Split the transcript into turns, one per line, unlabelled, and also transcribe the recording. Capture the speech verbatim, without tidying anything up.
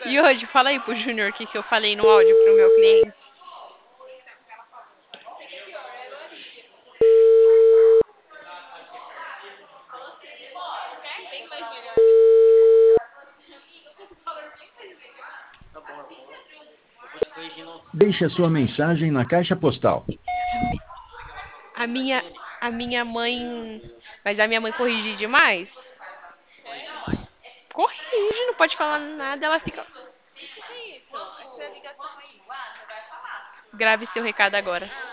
E hoje, fala aí pro Júnior o que, que eu falei no áudio pro meu cliente.
Deixe a sua mensagem na caixa postal.
A minha, a minha mãe. Mas a minha mãe corrige demais. Corrige, não pode falar nada, ela fica. Grave seu recado agora.